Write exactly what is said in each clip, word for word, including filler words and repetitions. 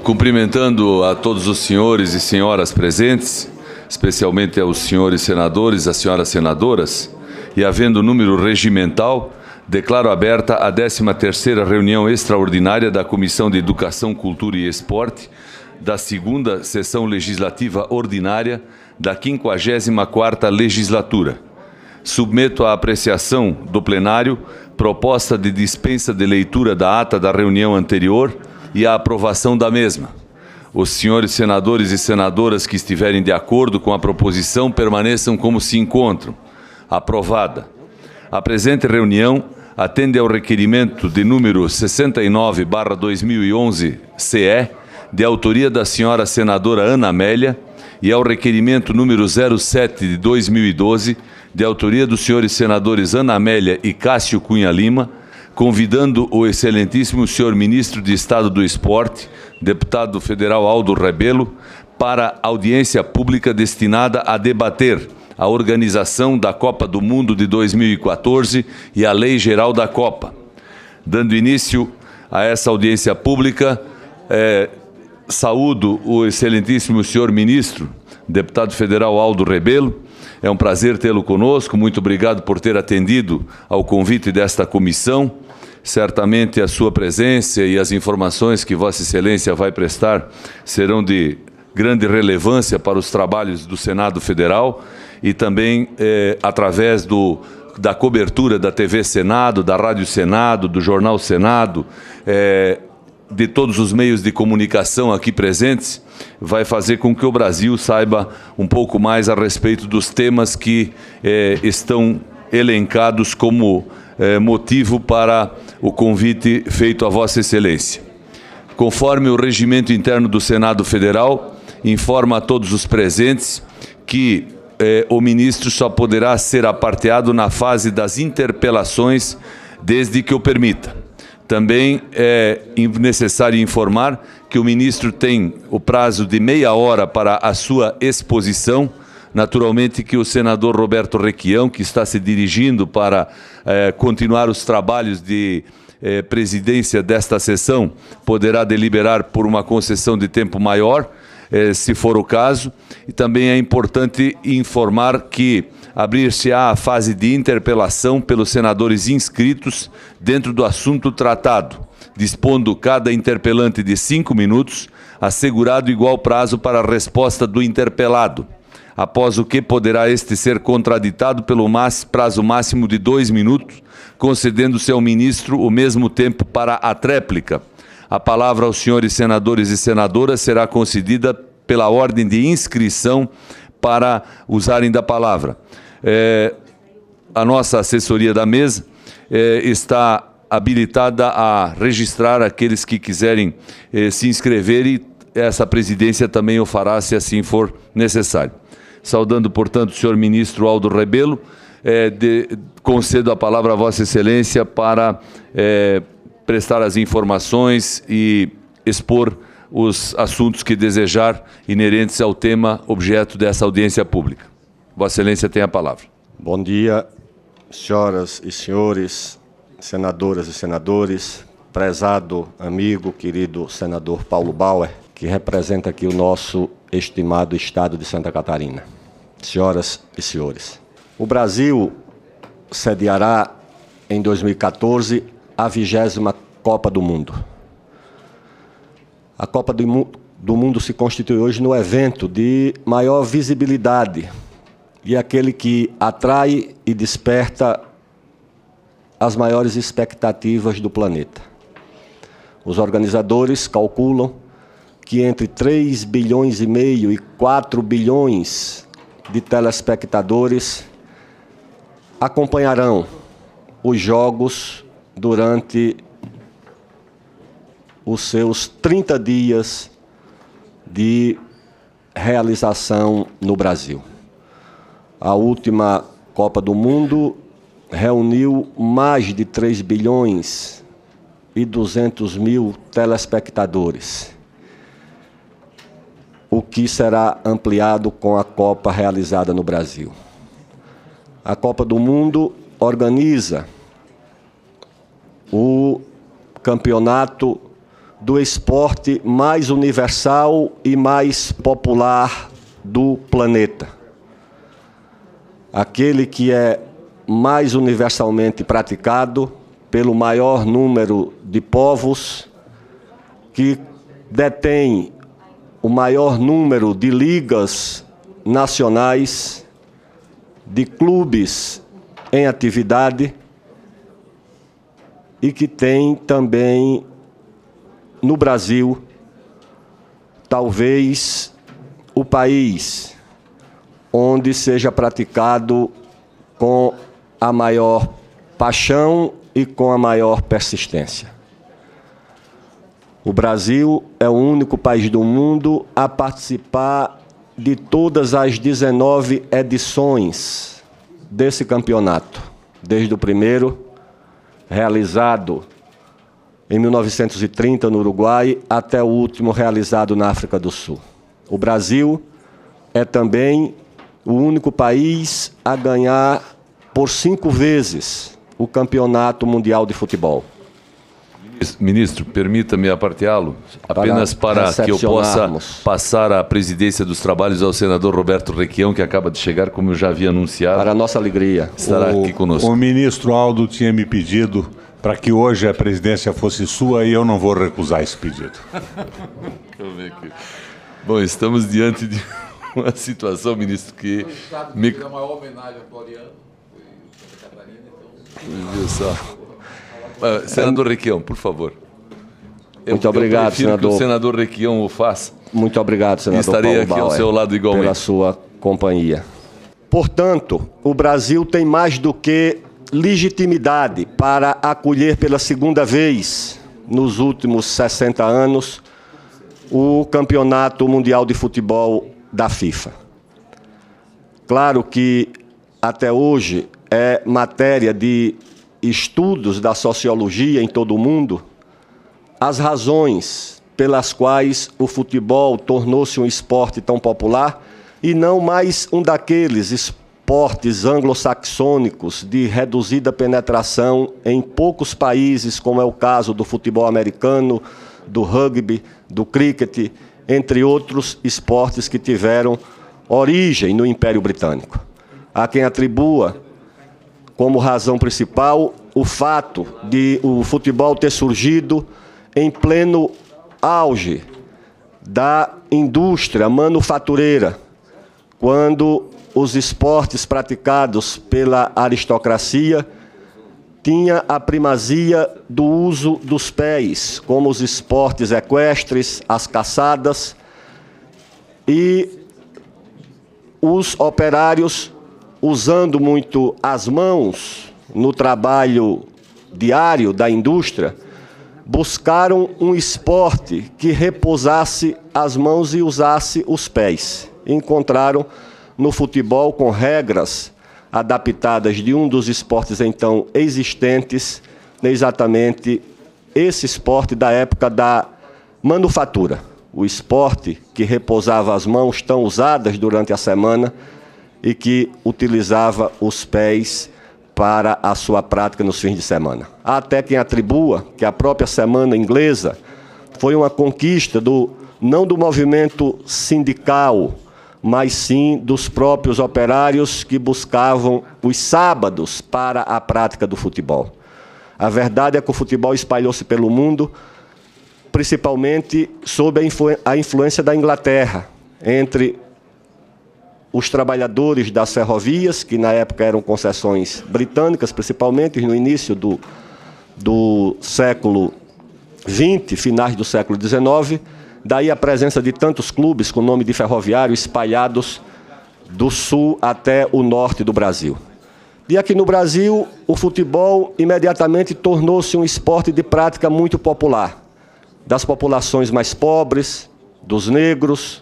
Cumprimentando a todos os senhores e senhoras presentes, especialmente aos senhores senadores, às senhoras senadoras, e havendo número regimental, declaro aberta a décima terceira reunião extraordinária da Comissão de Educação, Cultura e Esporte, da segunda sessão legislativa ordinária da quinquagésima quarta legislatura. Submeto à apreciação do plenário proposta de dispensa de leitura da ata da reunião anterior e a aprovação da mesma. Os senhores senadores e senadoras que estiverem de acordo com a proposição permaneçam como se encontram. Aprovada. A presente reunião atende ao requerimento de número sessenta e nove barra dois mil e onze C E, de autoria da senhora senadora Ana Amélia, e ao requerimento número zero sete de dois mil e doze, de autoria dos senhores senadores Ana Amélia e Cássio Cunha Lima, convidando o excelentíssimo senhor ministro de Estado do Esporte, deputado federal Aldo Rebelo, para audiência pública destinada a debater a organização da Copa do Mundo de dois mil e quatorze e a Lei Geral da Copa. Dando início a essa audiência pública, é, saúdo o excelentíssimo senhor ministro, deputado federal Aldo Rebelo. É um prazer tê-lo conosco, muito obrigado por ter atendido ao convite desta comissão. Certamente a sua presença e as informações que Vossa Excelência vai prestar serão de grande relevância para os trabalhos do Senado Federal e também eh, através do, da cobertura da T V Senado, da Rádio Senado, do Jornal Senado, eh, de todos os meios de comunicação aqui presentes, vai fazer com que o Brasil saiba um pouco mais a respeito dos temas que eh, estão elencados como eh, motivo para o convite feito a Vossa Excelência. Conforme o regimento interno do Senado Federal, informa a todos os presentes que eh, o ministro só poderá ser aparteado na fase das interpelações, desde que o permita. Também é necessário informar que o ministro tem o prazo de meia hora para a sua exposição. Naturalmente que o senador Roberto Requião, que está se dirigindo para eh, continuar os trabalhos de eh, presidência desta sessão, poderá deliberar por uma concessão de tempo maior, eh, se for o caso. E também é importante informar que abrir-se-á a fase de interpelação pelos senadores inscritos dentro do assunto tratado, dispondo cada interpelante de cinco minutos, assegurado igual prazo para a resposta do interpelado, após o que poderá este ser contraditado pelo prazo máximo de dois minutos, concedendo-se ao ministro o mesmo tempo para a tréplica. A palavra aos senhores senadores e senadoras será concedida pela ordem de inscrição para usarem da palavra. É, a nossa assessoria da mesa é, está habilitada a registrar aqueles que quiserem é, se inscrever, e essa presidência também o fará se assim for necessário. Saudando, portanto, o senhor ministro Aldo Rebelo, é, de, concedo a palavra a Vossa Excelência para é, prestar as informações e expor os assuntos que desejar inerentes ao tema objeto dessa audiência pública. Vossa Excelência tem a palavra. Bom dia, senhoras e senhores, senadoras e senadores, prezado amigo, querido senador Paulo Bauer, que representa aqui o nosso estimado estado de Santa Catarina. Senhoras e senhores, o Brasil sediará em dois mil e quatorze a vigésima Copa do Mundo. A Copa do Mundo do mundo se constitui hoje no evento de maior visibilidade e aquele que atrai e desperta as maiores expectativas do planeta. Os organizadores calculam que entre três bilhões e meio e quatro bilhões de telespectadores acompanharão os jogos durante os seus trinta dias de realização no Brasil. A última Copa do Mundo reuniu mais de três bilhões e duzentos mil telespectadores, o que será ampliado com a Copa realizada no Brasil. A Copa do Mundo organiza o campeonato do esporte mais universal e mais popular do planeta. Aquele que é mais universalmente praticado pelo maior número de povos, que detém o maior número de ligas nacionais, de clubes em atividade e que tem também no Brasil, talvez o país onde seja praticado com a maior paixão e com a maior persistência. O Brasil é o único país do mundo a participar de todas as dezenove edições desse campeonato, desde o primeiro, realizado em mil novecentos e trinta no Uruguai, até o último realizado na África do Sul. O Brasil é também o único país a ganhar por cinco vezes o Campeonato Mundial de Futebol. Ministro, permita-me aparteá-lo, apenas para, para que eu possa passar a presidência dos trabalhos ao senador Roberto Requião, que acaba de chegar, como eu já havia anunciado. Para a nossa alegria. Estará o, aqui conosco. O ministro Aldo tinha me pedido para que hoje a presidência fosse sua e eu não vou recusar esse pedido. Bom, estamos diante de uma situação, ministro, que... O me... a maior homenagem ao Floriano, foi Santa Catarina, então... Viu só? Uh, senador Requião, por favor. Eu, Muito obrigado, eu senador. Que o senador Requião o faça. Muito obrigado, senador. Estarei Paulo aqui Bauer, ao seu lado igualmente. Pela sua companhia. Portanto, o Brasil tem mais do que legitimidade para acolher pela segunda vez, nos últimos sessenta anos, o Campeonato Mundial de Futebol da FIFA. Claro que, até hoje, é matéria de estudos da sociologia em todo o mundo as razões pelas quais o futebol tornou-se um esporte tão popular e não mais um daqueles esportes anglo-saxônicos de reduzida penetração em poucos países, como é o caso do futebol americano, do rugby, do cricket, entre outros esportes que tiveram origem no Império Britânico. Há quem atribua como razão principal o fato de o futebol ter surgido em pleno auge da indústria manufatureira, quando os esportes praticados pela aristocracia tinha a primazia do uso dos pés, como os esportes equestres, as caçadas, e os operários, usando muito as mãos no trabalho diário da indústria, buscaram um esporte que repousasse as mãos e usasse os pés. Encontraram no futebol, com regras adaptadas de um dos esportes então existentes, exatamente esse esporte da época da manufatura. O esporte que repousava as mãos tão usadas durante a semana e que utilizava os pés para a sua prática nos fins de semana. Há até quem atribua que a própria semana inglesa foi uma conquista do, não do movimento sindical, mas sim dos próprios operários que buscavam os sábados para a prática do futebol. A verdade é que o futebol espalhou-se pelo mundo, principalmente sob a, influ a influência da Inglaterra, entre os trabalhadores das ferrovias, que na época eram concessões britânicas, principalmente no início do, do século vinte, finais do século dezenove, daí a presença de tantos clubes com nome de ferroviário espalhados do sul até o norte do Brasil. E aqui no Brasil, o futebol imediatamente tornou-se um esporte de prática muito popular, das populações mais pobres, dos negros,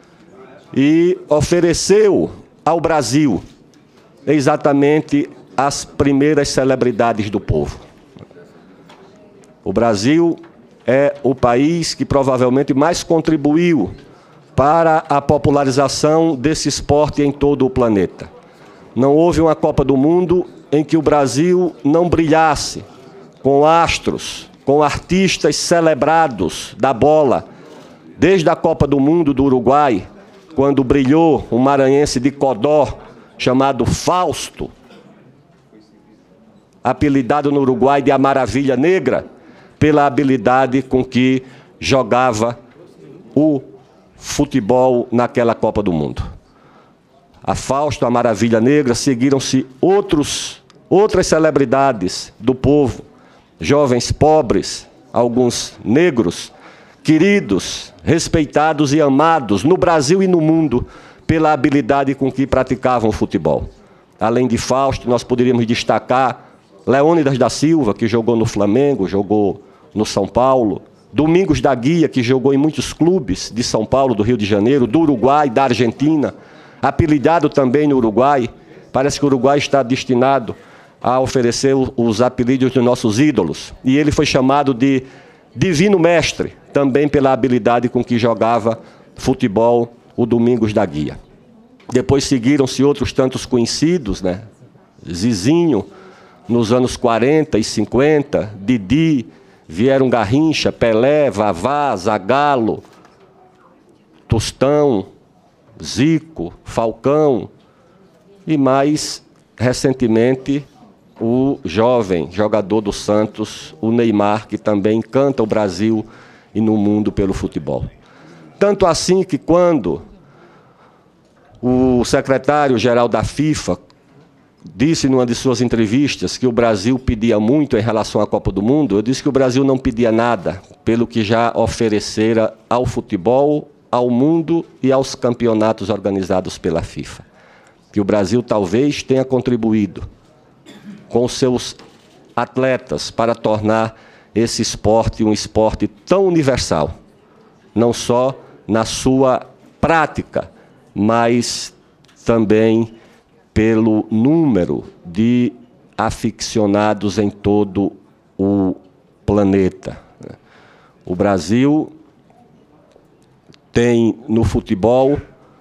e ofereceu ao Brasil exatamente as primeiras celebridades do povo. O Brasil é o país que provavelmente mais contribuiu para a popularização desse esporte em todo o planeta. Não houve uma Copa do Mundo em que o Brasil não brilhasse com astros com artistas celebrados da bola, desde a Copa do Mundo do Uruguai, quando brilhou um maranhense de Codó, chamado Fausto, apelidado no Uruguai de a Maravilha Negra, pela habilidade com que jogava o futebol naquela Copa do Mundo. A Fausto, a Maravilha Negra, seguiram-se outros, outras celebridades do povo, jovens pobres, alguns negros, queridos, respeitados e amados no Brasil e no mundo pela habilidade com que praticavam o futebol. Além de Fausto, nós poderíamos destacar Leônidas da Silva, que jogou no Flamengo, jogou no São Paulo, Domingos da Guia, que jogou em muitos clubes de São Paulo, do Rio de Janeiro, do Uruguai, da Argentina, apelidado também no Uruguai. Parece que o Uruguai está destinado a oferecer os apelidos dos nossos ídolos. E ele foi chamado de Divino Mestre, também pela habilidade com que jogava futebol, o Domingos da Guia. Depois seguiram-se outros tantos conhecidos, né? Zizinho, nos anos quarenta e cinquenta, Didi, vieram Garrincha, Pelé, Vavá, Zagallo, Tostão, Zico, Falcão e mais recentemente o jovem jogador do Santos, o Neymar, que também encanta o Brasil e no mundo pelo futebol. Tanto assim que quando o secretário-geral da FIFA disse numa de suas entrevistas que o Brasil pedia muito em relação à Copa do Mundo, eu disse que o Brasil não pedia nada pelo que já oferecera ao futebol, ao mundo e aos campeonatos organizados pela FIFA. Que o Brasil talvez tenha contribuído com seus atletas para tornar esse esporte um esporte tão universal, não só na sua prática, mas também pelo número de aficionados em todo o planeta. O Brasil tem no futebol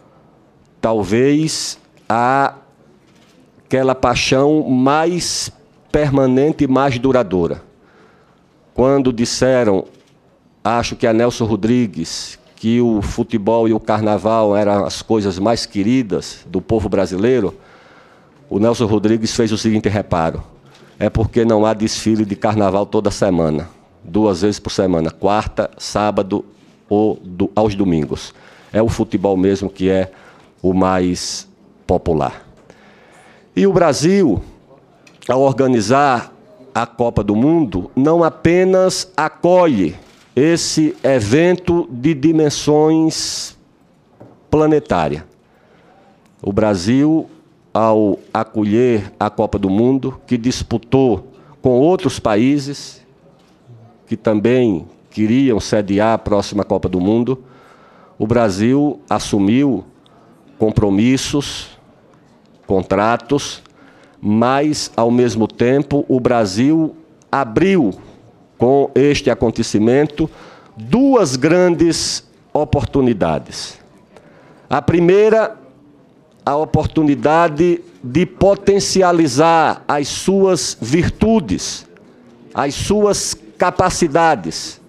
talvez a, aquela paixão mais permanente e mais duradoura. Quando disseram, acho que a Nelson Rodrigues, que o futebol e o carnaval eram as coisas mais queridas do povo brasileiro, o Nelson Rodrigues fez o seguinte reparo: é porque não há desfile de carnaval toda semana, duas vezes por semana, quarta, sábado ou do, aos domingos. É o futebol mesmo que é o mais popular. E o Brasil, ao organizar a Copa do Mundo, não apenas acolhe esse evento de dimensões planetárias. O Brasil, ao acolher a Copa do Mundo, que disputou com outros países que também queriam sediar a próxima Copa do Mundo, o Brasil assumiu compromissos, contratos, mas, ao mesmo tempo, o Brasil abriu, com este acontecimento, duas grandes oportunidades. A primeira, a oportunidade de potencializar as suas virtudes, as suas capacidades,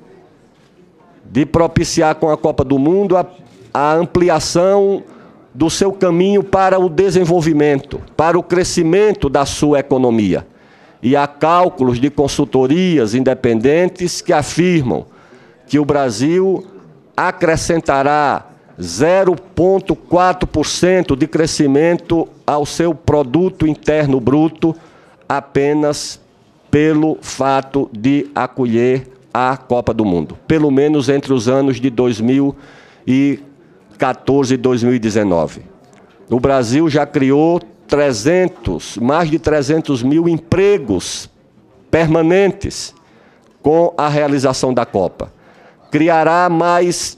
de propiciar com a Copa do Mundo a, a ampliação do seu caminho para o desenvolvimento, para o crescimento da sua economia. E há cálculos de consultorias independentes que afirmam que o Brasil acrescentará zero vírgula quatro por cento de crescimento ao seu produto interno bruto apenas pelo fato de acolher a Copa do Mundo, pelo menos entre os anos de dois mil e quatorze e dois mil e dezenove. O Brasil já criou trezentos, mais de trezentos mil empregos permanentes com a realização da Copa. Criará mais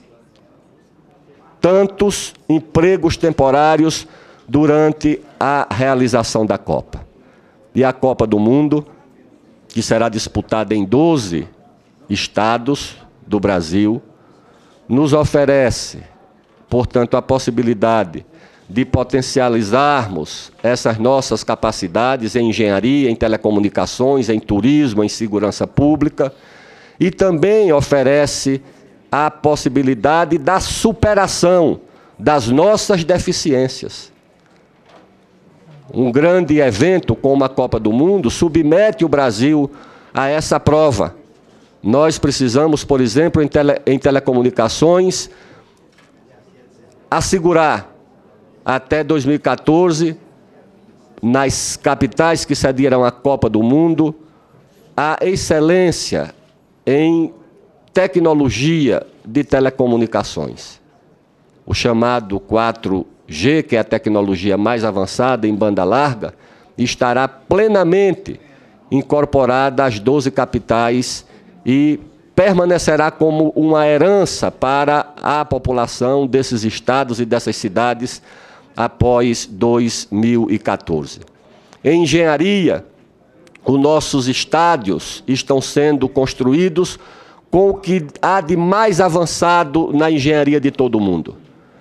tantos empregos temporários durante a realização da Copa. E a Copa do Mundo, que será disputada em doze estados do Brasil, nos oferece, portanto, a possibilidade de potencializarmos essas nossas capacidades em engenharia, em telecomunicações, em turismo, em segurança pública, e também oferece a possibilidade da superação das nossas deficiências. Um grande evento como a Copa do Mundo submete o Brasil a essa prova. Nós precisamos, por exemplo, em, tele, em telecomunicações, assegurar até dois mil e quatorze, nas capitais que cederam a Copa do Mundo, a excelência em tecnologia de telecomunicações. O chamado quatro G, que é a tecnologia mais avançada em banda larga, estará plenamente incorporada às doze capitais e permanecerá como uma herança para a população desses estados e dessas cidades após dois mil e quatorze. Em engenharia, os nossos estádios estão sendo construídos com o que há de mais avançado na engenharia de todo o mundo.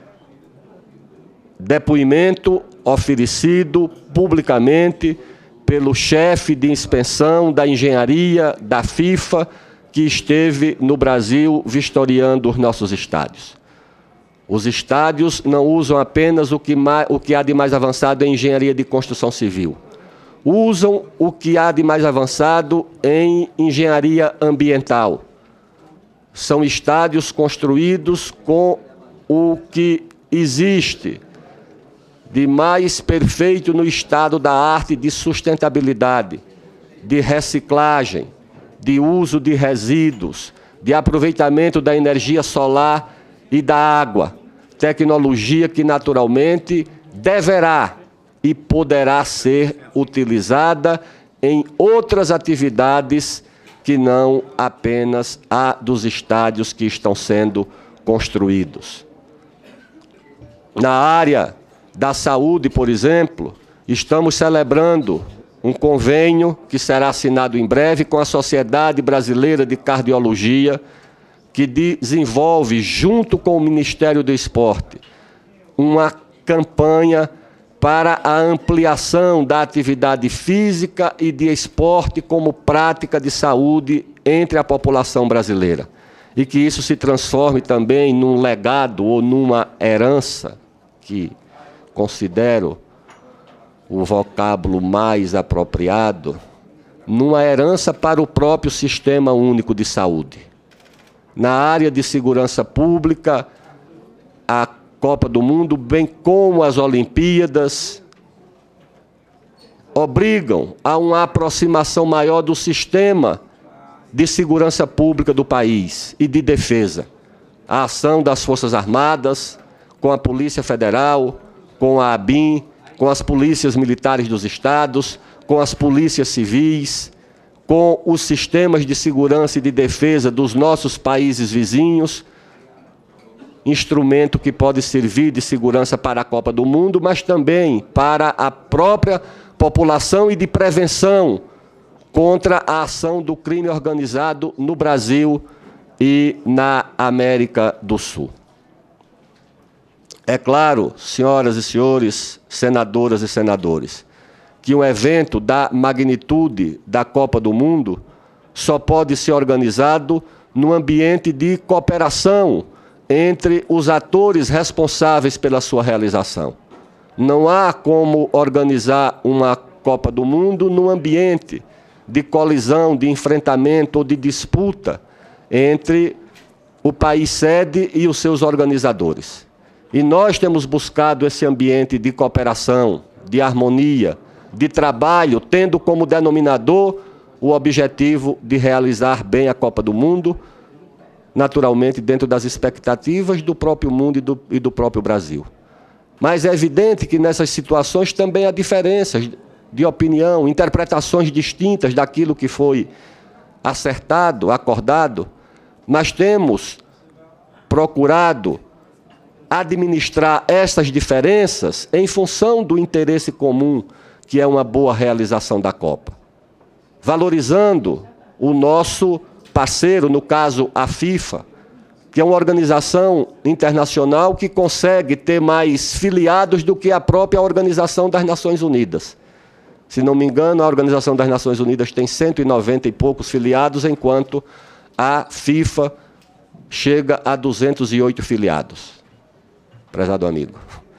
Depoimento oferecido publicamente pelo chefe de inspeção da engenharia da FIFA, que esteve no Brasil vistoriando os nossos estádios. Os estádios não usam apenas o que, mais, o que há de mais avançado em engenharia de construção civil. Usam o que há de mais avançado em engenharia ambiental. São estádios construídos com o que existe de mais perfeito no estado da arte de sustentabilidade, de reciclagem, de uso de resíduos, de aproveitamento da energia solar e da água, tecnologia que naturalmente deverá e poderá ser utilizada em outras atividades que não apenas a dos estádios que estão sendo construídos. Na área da saúde, por exemplo, estamos celebrando um convênio que será assinado em breve com a Sociedade Brasileira de Cardiologia, que desenvolve, junto com o Ministério do Esporte, uma campanha para a ampliação da atividade física e de esporte como prática de saúde entre a população brasileira. E que isso se transforme também num legado ou numa herança, que considero o vocábulo mais apropriado, numa herança para o próprio Sistema Único de Saúde. Na área de segurança pública, a Copa do Mundo, bem como as Olimpíadas, obrigam a uma aproximação maior do sistema de segurança pública do país e de defesa. A ação das Forças Armadas, com a Polícia Federal, com a ABIN, com as polícias militares dos estados, com as polícias civis, com os sistemas de segurança e de defesa dos nossos países vizinhos, instrumento que pode servir de segurança para a Copa do Mundo, mas também para a própria população e de prevenção contra a ação do crime organizado no Brasil e na América do Sul. É claro, senhoras e senhores, senadoras e senadores, que um evento da magnitude da Copa do Mundo só pode ser organizado num ambiente de cooperação entre os atores responsáveis pela sua realização. Não há como organizar uma Copa do Mundo num ambiente de colisão, de enfrentamento ou de disputa entre o país sede e os seus organizadores. E nós temos buscado esse ambiente de cooperação, de harmonia, de trabalho, tendo como denominador o objetivo de realizar bem a Copa do Mundo, naturalmente dentro das expectativas do próprio mundo e do, e do próprio Brasil. Mas é evidente que nessas situações também há diferenças de opinião, interpretações distintas daquilo que foi acertado, acordado. Nós temos procurado administrar essas diferenças em função do interesse comum, que é uma boa realização da Copa, valorizando o nosso parceiro, no caso a FIFA, que é uma organização internacional que consegue ter mais filiados do que a própria Organização das Nações Unidas. Se não me engano, a Organização das Nações Unidas tem cento e noventa e poucos filiados, enquanto a FIFA chega a duzentos e oito filiados. Prezado amigo.